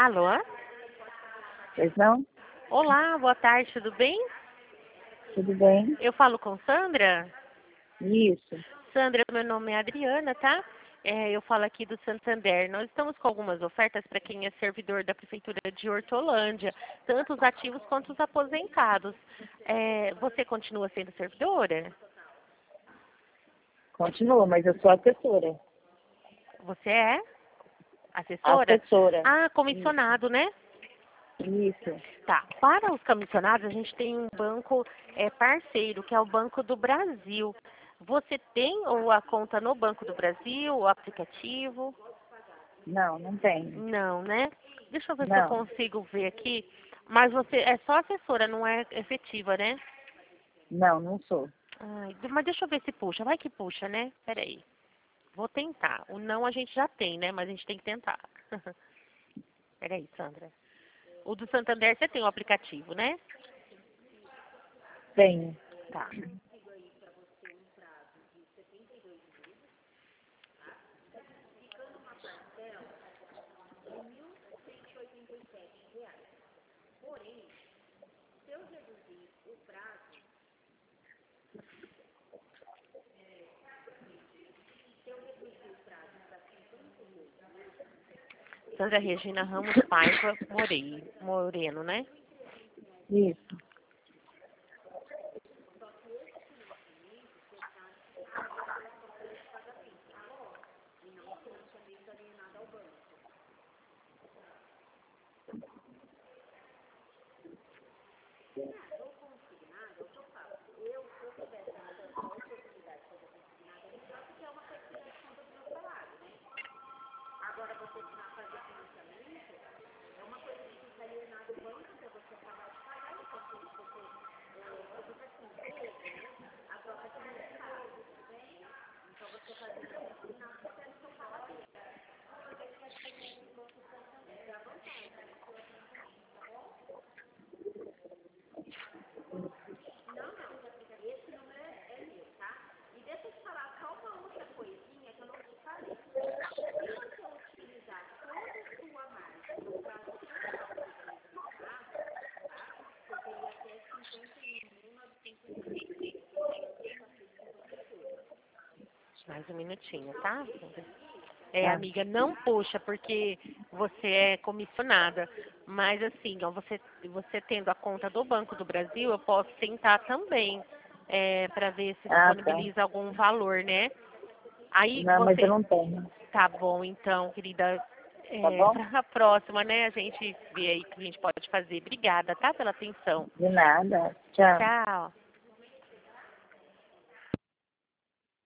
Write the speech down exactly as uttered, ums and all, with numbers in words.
Alô? Pois não? Olá, boa tarde, tudo bem? Tudo bem? Eu falo com Sandra? Isso. Sandra, meu nome é Adriana, tá? É, eu falo aqui do Santander. Nós estamos com algumas ofertas para quem é servidor da Prefeitura de Hortolândia, tanto os ativos quanto os aposentados. É, você continua sendo servidora? Continua, mas eu sou assessora. Você é assessora? Assessora. Ah, comissionado, né? Isso. Tá. Para os comissionados, a gente tem um banco é, parceiro, que é o Banco do Brasil. Você tem ou a conta no Banco do Brasil, o aplicativo? Não, não tenho. Não, né? Deixa eu ver se eu Não. consigo ver aqui. Mas você é só assessora, não é efetiva, né? Não, não sou. Ai, mas deixa eu ver se puxa. Vai que puxa, né? Peraí. Vou tentar. O não a gente já tem, né? Mas a gente tem que tentar. Peraí, Sandra. O do Santander você tem o aplicativo, né? Tenho. Tá. Sandra Regina Ramos Paiva Morei, Moreno, né? Isso. Mais um minutinho, tá? É, Tá. amiga, não puxa, porque você é comissionada. Mas assim, ó, você, você tendo a conta do Banco do Brasil, eu posso tentar também, é, para ver se Ah, tá. disponibiliza algum valor, né? Aí Não, mas eu você. não tenho. Tá bom, então, querida. Tá É, bom? para a próxima, né? A gente vê aí o que a gente pode fazer. Obrigada, tá? Pela atenção. De nada. Tchau. Tchau.